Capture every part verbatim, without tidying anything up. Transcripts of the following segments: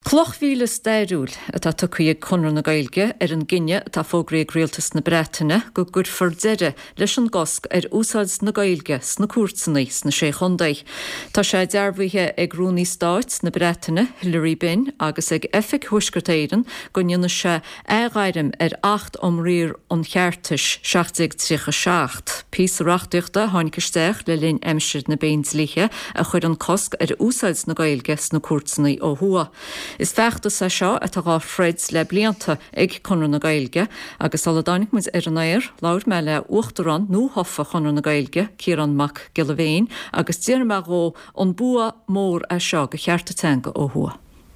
Clochvílas deirúil atá tucaíag chunar na Gaeilge ar an gcinne atá fógraíag rialtas na Breataine go gur fordeire leis an gosc ar úsáids na Gaeilge sna cuairteanna sna sé chundaigh. Tá sé dearbhaithe ag Rúnaí Stáit na Breataine, Hilary Bin, agus ag Effic Huiscertéireann go nionn sé éghairim ar acht omríor an cheartais seachtag trícha seacht. Pís reachtaíochta tháinig isteach le linn aimsir na Béinslíthe a chuir an cosc ar úsáids na Gaeilge sna cuairteanna ó thua. Is feachtas sa seo atá gá Freds le blianta ag chunar na Gaeilge agus aladánig muid ar an éir lair me le uachtarán nó hoffa chunar na Gaeilge Ciarán Mac Gillivain agus tíar me go an bua mór a seo go cheartatanga ó thua.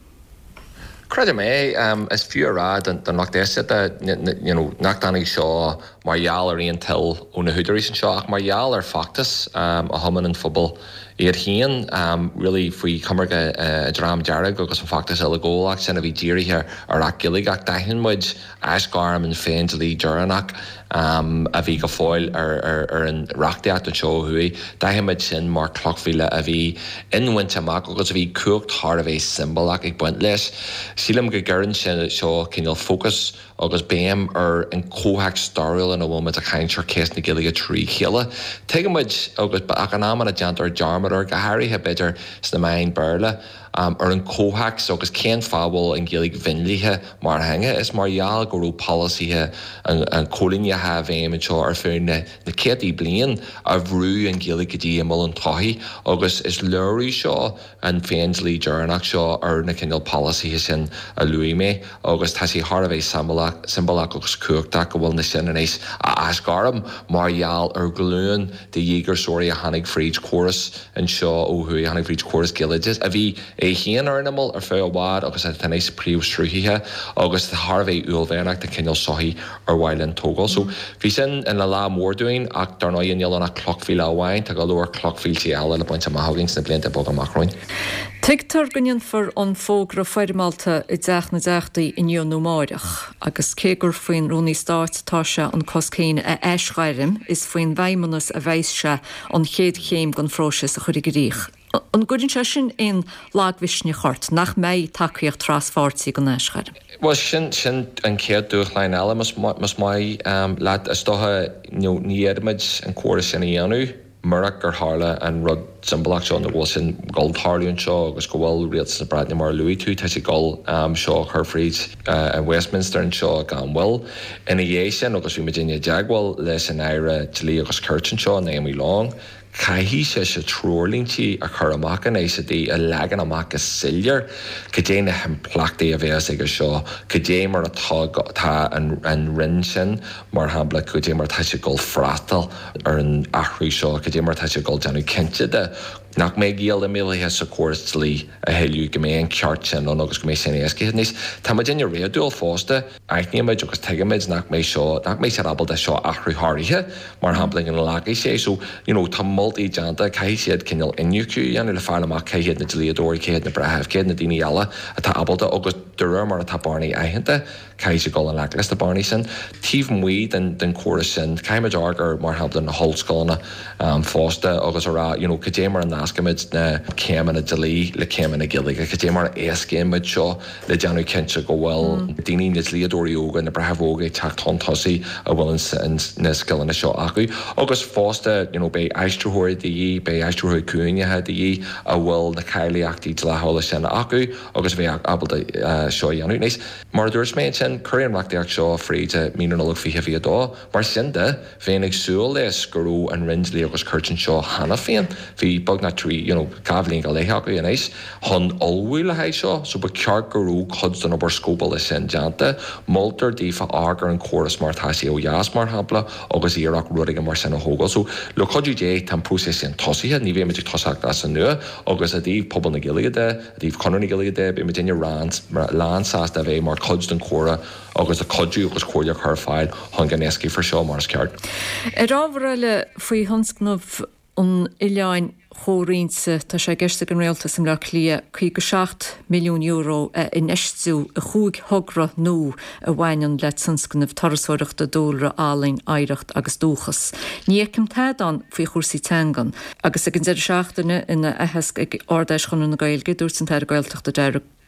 Credit me, um, is few rad and knock this at the you know knock down seo mar jaall ar on til ó na húdarí an seo ach mar jaall ar factus um, a human in football iad hían um, really faoi cummarga a drám dearag agus an factus eile ggólaach sin a bhí díri ar ar ach gilig ach daithn muid eisgarm an féin lí dearanach um, a bhí go fáil ar, ar, ar an reachtaíocht an seo hui daithn muid sin mar clochmhíle a bhí inhainte amach agus a bhí cuacht thar a bheith symbolach ag buint leis. Sílam go gcuireann sin seo cinneal focus agus béim ar an cóthach stairiúil in a bhfuil a chaintear cés na gilige trí chéile. Teige muid agus ach an am an a deantar dearmad ar go hairithe beidir sna main beirle um, ar an cóthach agus cén fábhil an gilig vinlíthe mar henge is mar jaall go raibh policíthe an, an cólínethe bhéim an seo ar fear na, na cétaí blian a bhrú an gilig go dtí amol an taithí agus is leirí seo an féin lí dearnach seo ar na cinneal policíthe sin a luí mé agus tá sí thar a bheith symbolach agus cuachtach go bhfuil na sin in éis a asgaram mar jaall ar glúin de dhéigear sóirí a Hannig Fríd chorus an seo ó hui Hannig Fríd chorus giligis a bhí é chéan ar animal ar fé bhád agus a tenéis príomhstrúthaithe agus de Harbheith úlbhénach de cinneal soí ar bhailen tógáil. So bhí sin in le lá mórdúin ach dar náid inal anna clochfíle amháin tá go leor clochfíl tí eile le buinte maithagins na blianta bog amachráin. Tuigtar gunnean for an fógra feirmalta i deach na deachtaí in Ion Máireach agus cégur faoin Rúnaí Stáit tá se an coscéine a eisghairim is faoin bhaimimenas a bheis se an chéad chéim gan fróisis a chuir go ríoch. An gudin se sin in lághhisne chort nach méid takeíocht trasfáirtí gan eisghairim. Well sin sin an céad dúchlein eile mas mas mai um, leat is dotha no níadmid an cuara sin i dhéanú Murach gur hála an rud symbolach seo na bhil sin gold tharliún seo agus go bhfuil rialtas na Breataine mar luí tú tá sí gol um, seo Herfried uh, an Westminster an seo gan bhfuil ina dhé sin agus bhí Virginia deagháil leis an éire tilí agus Curtin seo Naomi Long caihí sé se trúirlíntí a chur amach an éis a dí a legan amach a sillir go dé na himplachtaí a bheas ag seo go dé mar atá an, an rin sin mar hambla go dé mar tá sé gol fratal ar an achrú seo go dé mar tá sé gol deanú cinnte de nach mé géal a mélathe sa cuairt lí a heilú go mé an ceart sin an agus go mé sin éasca níos tá muid in réadúil fásta aithníid agus teigeid nach mé seo nach mé sé rabal de seo achrú háirithe mar hambling an lágaí sé so you know, tá multi deanta cai siad cinneal inniuú anna le fearna amach caihéad na dlíadóirí céad na bretheh céad na daoine eile atá abalta agus dúir mar atá barnaí aitheanta cai sé go an leachlas a barnaí sin tíomh muí den den cuara sin caiimiid argur mar hambla na hallscoilna um, fásta agus ará you know, go dé mar an ascamid na céman a delí le céman a gilig a go dé mar éascéimid seo le deanú cinnte go bhfuil daoine na dlíadóirí óga na brethóga teachtóntasaí a bhfuil na scilanna seo acu agus fásta you know, bé eistruthir dí bé eistruthir cúinethe dí a bhfuil na cairlaíochtaí de leála sin acu agus bheith abalta uh, seo dhéanú níos mar dúirs méid sin chuiríonreachtaíocht seo fríte míúnach fi hefí dó mar sin de féin ag súil leis gurú an rinslí agus Curtin seo hana féin hí bag na trí you know, gabhlín go léthacha in éis hon olhhuiile hééis seo so ba ceart gurú chudstan obair scópa le sin deanta moltar dífa ágar an choras mar thaisí ó jaas mar hapla agus íarach rudig mar sin a hógal so le chodú dé tan próses sin tosíthe ní bhéh meidir tosaach as an nua agus a dtíh pobal na giligide a dtíh conar na giligide be me dinne rans lánsáasta a bheith mar chudstan chora agus a codú agus cuairle chu fáil hon gan éascaí for seo mar ceart. Ar ábhar faoi honscnamh an Ileáin chórínsa tá sé gceiste an réalta sem le clia chuí go seacht milliún euro in eistú a chuig thugra nó a bhhainean le sanscannamh tarasóireachta dóra álainn éireacht agus dúchas. Níocim teadán faoi chósaí teangan agus ag an deidir seachtaine ina athas ag ardéis chun na Gaeilge dúirt an teir Gaeltachta deire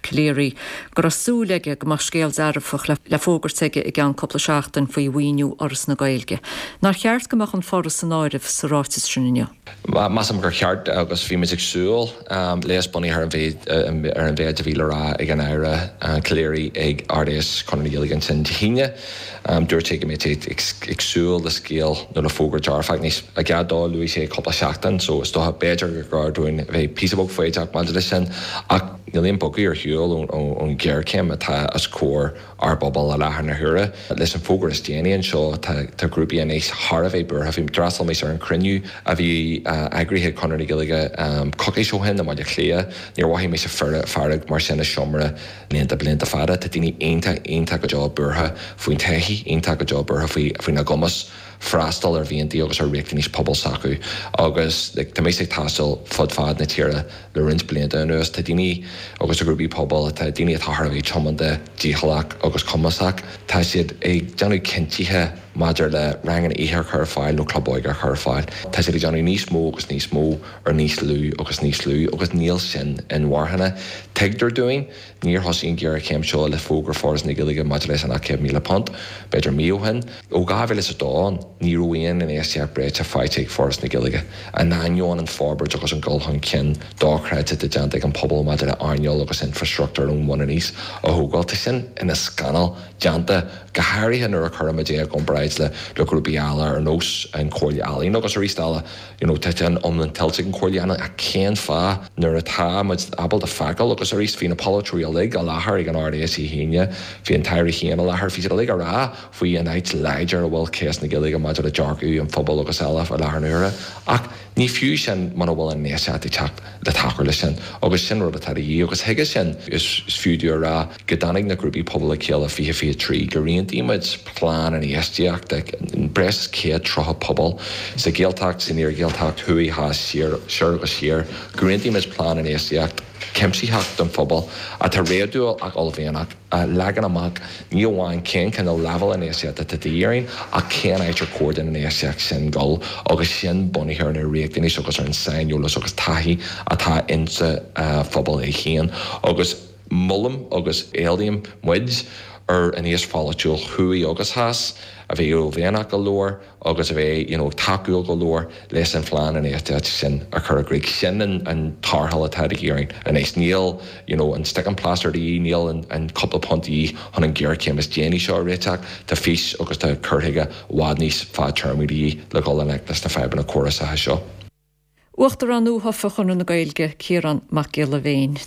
Cléirí grasúleige go mar scéal zarafach le fógarteige i gan coppla seachtain faoi bhaoiniú oras na Gaeilge. Nar cheart gomach an forras an áirih sa ráitis trinne. Masam gur cheart agus bhí me agsúil léas bunaí ar an bhéad ar an bhéad a bhí le rá ag an éire Cléirí ag R D S Conradh na Gaeilge san Tíine. Dúirte go mé agsúil le scéal nó le fógar dearfach níos a gceadá luí sé coppla seachtain, so is dótha béidir gur dúin bheith písabog foiideach man lei sin ach níl bogaí ar hiúil ón ggéircéim atá as cór ar bobbal a lethar na hure. Leis an fógar is déanaíonn seo tá grúpaí a níos thar a bheith burtha bhí drasal mé ar an cruniú a bhí agríthe Conradh na Gaeilge cocaí seo hin na maidir clia níor bhaithí mé sa farag mar sinna siomra blianta blianta fada tá daoine aonanta aonanta go deá burtha faoin taithí aonanta go deá burtha faoi na gomas frastal ar bhíontaí agus ar riachtaí níos pobal sacu agus tá mé sé tastal fud fad na tíre le rint blianta nuas tá daoine agus a grúpaí pobal tá daoine a thar a bhí chomanda díhallach agus comasach tá siad ag deanú cintíthe maidir le rangan ihar chur fáil nó clubóige chur fáil. Tá siad ag deanú níos mó agus níos mó ar níos lú agus níos lú agus níl sin in mharthanna teagtar doing níor thosaíonn ggéar céim seo le fógar forras na Gaeilge maidir leis an céim míle pont beidir míohan ó gábhfuil is a dáin ní roion in éisteach breid a fáilte forras na Gaeilge a náinneáin an fábairt agus an gulthan cin dáchreite de deanta an pobl maidir le airneol agus infrastructúr ón mna níos a thugáilta sin ina scanal deanta go háirithe nuair a chur amadé ag an breid le le grúpaí eala ar nós an cóirlealaí agus a rístála teite an omlan tiltte an cóirleanna a céan fá nuair atá muid abal de feáil agus a rís hí na polytrí a lig a láthair ag an R D S í híine hí an tairí chéana láthair fi a lig a rá faoi an éit leidir a bhfuil céas na Gaeilge maidir a dearcú an phobal agus eile a láthair nuaire ach ní fiú sin man bhfuil an néasá teach le tachar lei sin agus sin rud a tar í agus heige sin is fiúdú rá go danig na grúpaí pobl a céal a fi fi trí go rion imid plán an éisteach in bres céad trotha pobl sa géaltacht sin ar géaltacht thuí há siar agus siar go rion imid plán an éisteach Kemsíhacht an phobal a tá réadúil ag olbhéanach a legan amach níl bháin cén can level an éisiad a dtííaring a cén éitir cuairdan an éisiach sin gol agus sin bunithir na réachtaí agus ar an sainúlas agus taithí atá insa phobal é chéan agus mullam agus éalaim muid ar an éos fáilitiúil chuí agus has a bheith ó bhéanach go leor agus a bheith you know, takeúil go leor leis an phláán an éiste sin a chur a gréig sin an tarthal a taid géiring an éis níl you know, an stick an pláster í níl an, an couple pontí hon an ggéir céim is déanaí seo réiteach tá fís agus tá curthaige bhád níos fád termíí le go an eiclas na feban na choras a seo. Uachtar an útha chun na Gaeilge Ciarán Mac Gilla Féin.